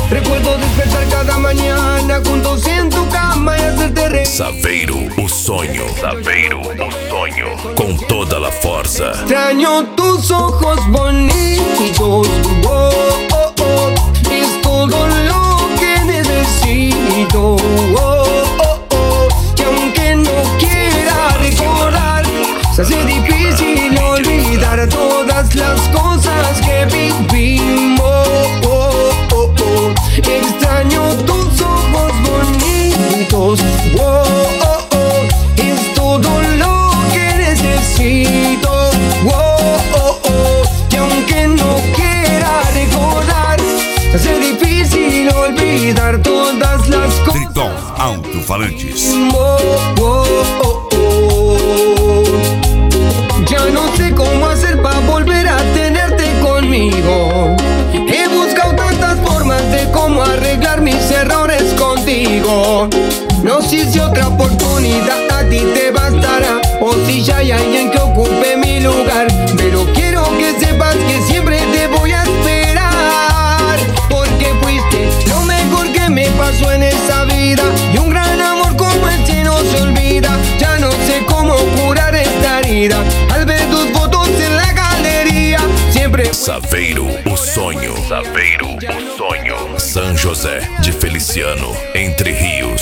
Recuerdo despertar cada mañana juntos en tu cama y hacerte reír. Saveiro, o sonho. Saveiro, o sonho. Com toda a força. Extraño tus ojos bonitos. Oh, oh, oh. Es todo lo que necesito. Oh, oh, oh. Y aunque no quiera recordar, se hace difícil olvidar todas las cosas que vivimos. Oh, oh, oh. Extraño tus ojos bonitos. Oh, oh, oh. Es todo lo que necesito. Oh, oh, oh. Y aunque no quiera recordar, se hace difícil olvidar todas las cosas. Triton Alto-Falantes. Oh, oh, oh, oh. Ya no sé cómo hacer para volver a tenerte conmigo. He buscado tantas formas de cómo arreglar mis errores contigo. No sé si otra oportunidad a ti te bastará, o si ya hay alguien que ocupe mi lugar. Pero quiero que sepas que siempre te voy a esperar, porque fuiste lo mejor que me pasó en esta vida. Y un gran amor como este no se olvida. Ya no sé cómo curar esta herida al ver tus fotos en la galería. Siempre Saveiro, o sonho. Saveiro, o sonho. São José de Feliciano, Entre Rios.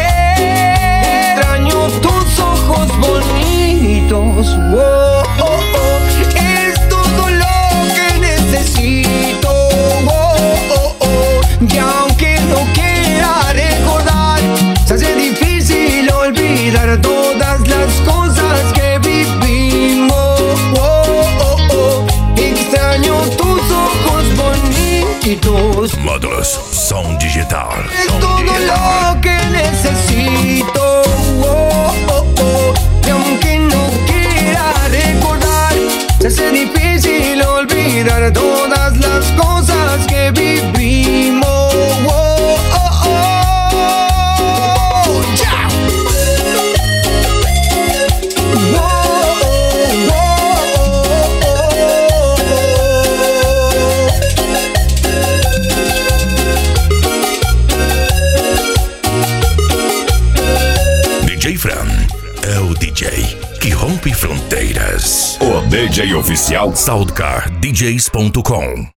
extraño tus ojos bonitos. Oh, oh, oh. Es todo lo que necesito. Oh, oh, oh. Y aunque no quiera recordar, se hace difícil olvidar todas las cosas que vivimos. Oh, oh, oh. Extraño tus ojos bonitos. Módulos Som Digital. Es todo lo que necesito. Oh, oh, oh. Y aunque no quiera recordar, se hace difícil olvidar todas las cosas que vivimos. Oh, oh, oh. Yeah. Oh, oh, DJ Fran é o DJ que rompe fronteiras. O DJ oficial SoundCardDJs.com